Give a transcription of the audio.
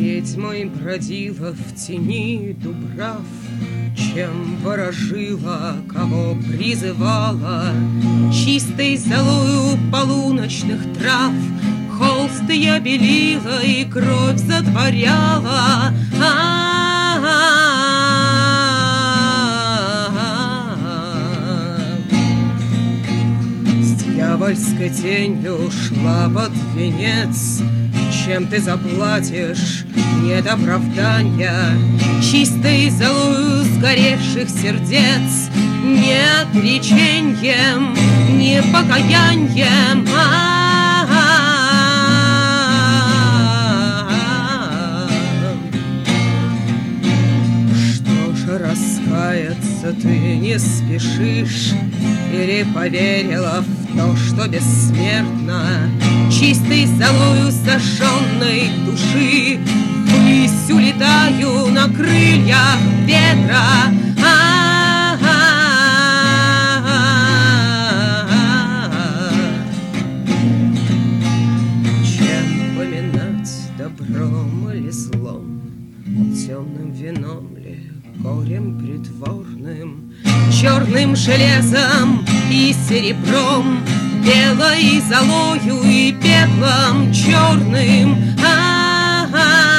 Ведьмой бродила в тени дубрав, чем ворожила, кого призывала, чистой золою полуночных трав холст я белила и кровь затворяла. С дьявольской тенью шла под венец. Чем ты заплатишь, нет оправдания, чистой золою сгоревших сердец, не отреченьем, не покаянием. Что же раскаяться ты не спешишь, или поверила в то, что бессмертно, чистой золою сожженной души ввысь улетаю на крыльях ветра. Чем поминать добром или злом, темным вином ли, горем притворным, черным железом и серебром, белой золою и пеплом черным.